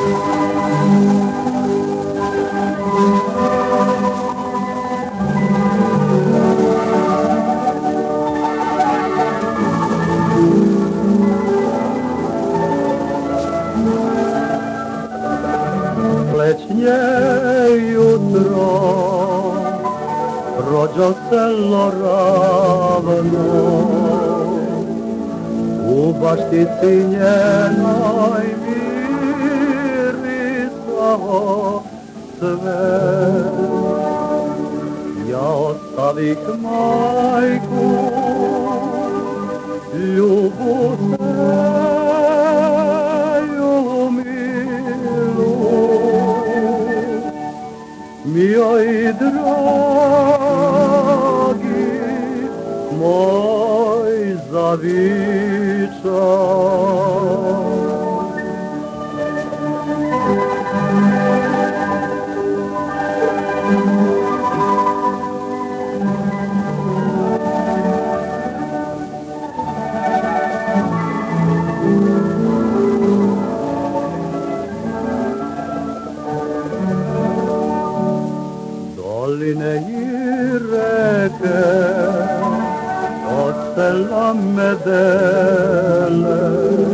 Plećnje jutro prođo selo ravno, u baštici njenoj mirisao cvet. Ja ostavih majku, ljubu seju milu, moj dragi, moj zavičaj. Doline i reke od sela me dele,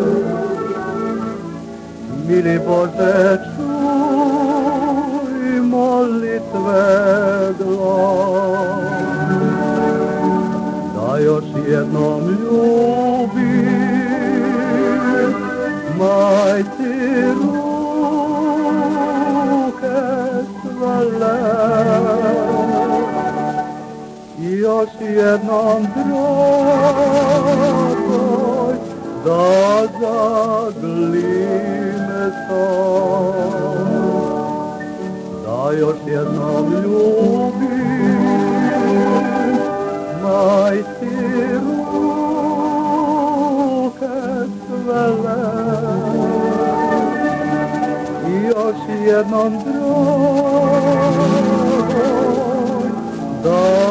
mili Bože, čuj molitve glas, da još jednom ljubim majci ruke svele. Još jednom dragoj da zaglime sam, da još jednom ljubim majci ruke svele. Još jednom dragoj da